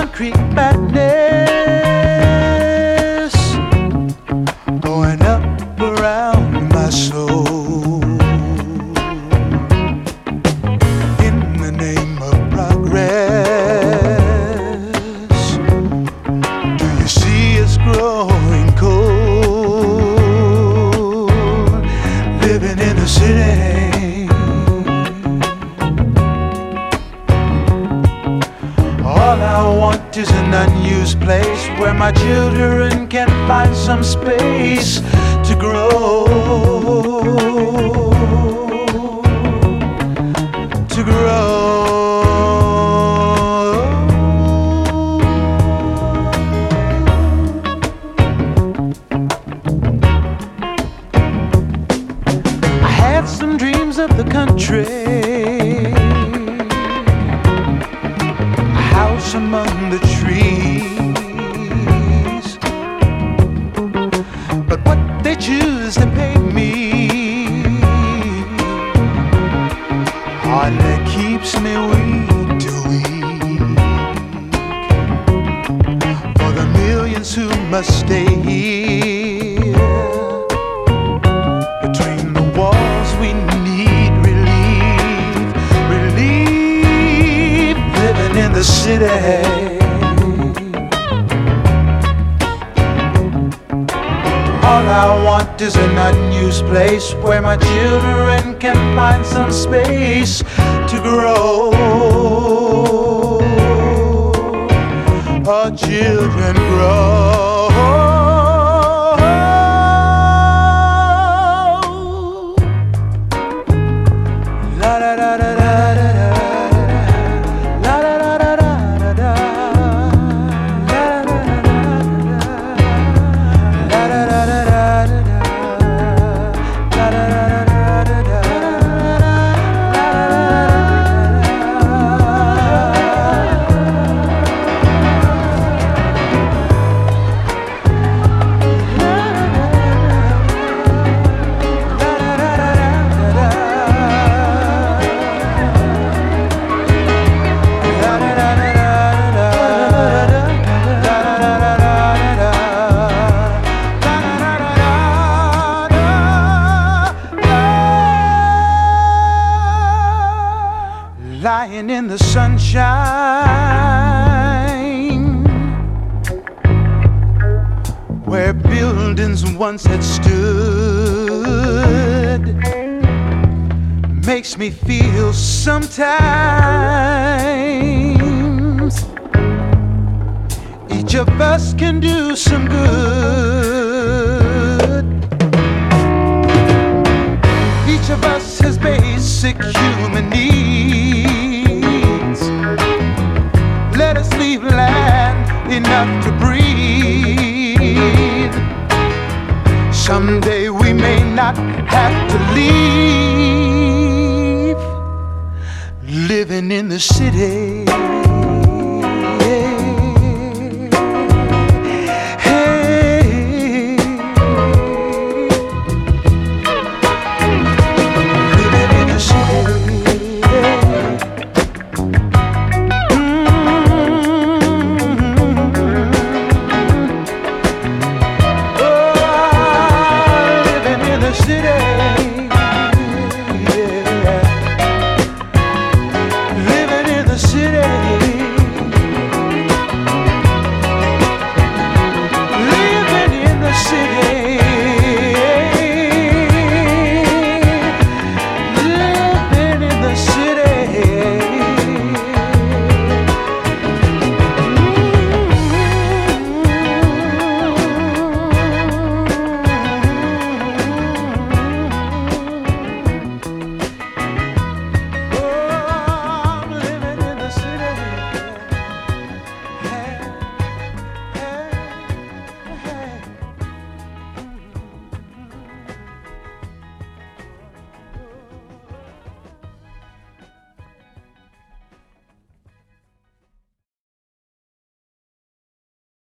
concrete madness going up around my soul. In the name of progress, do you see us growing cold, living in the city? All I want is an unused place where my children can find some space to grow, to grow. I had some dreams of the country, among the trees, but what they choose to pay me hardly keeps me weak to weak. For the millions who must stay here between the walls, we need relief, relief, living in the city. All I want is an unused place where my children can find some space to grow. Our children grow. La da da da da da da. Lying in the sunshine, where buildings once had stood, makes me feel sometimes each of us can do some good. Each of us has basic human needs. Let us leave land enough to breathe. Someday we may not have to leave, living in the city.